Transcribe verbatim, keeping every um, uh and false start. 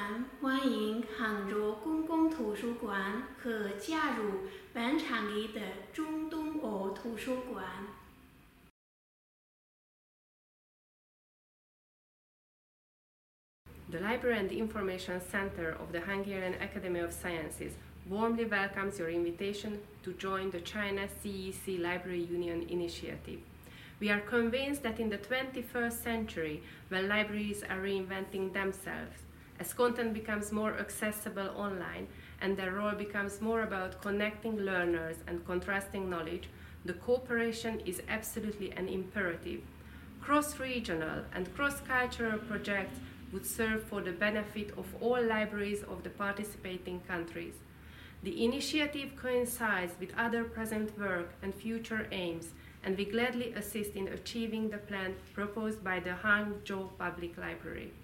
馆欢迎杭州公共图书馆和加入本倡议的中东欧图书馆。 The Library and Information Center of the Hungarian Academy of Sciences warmly welcomes your invitation to join the China C E C Library Union initiative. We are convinced that in the twenty-first century, when libraries are reinventing themselves, as content becomes more accessible online and their role becomes more about connecting learners and contrasting knowledge, the cooperation is absolutely an imperative. Cross-regional and cross-cultural projects would serve for the benefit of all libraries of the participating countries. The initiative coincides with other present work and future aims, and we gladly assist in achieving the plan proposed by the Hangzhou Public Library.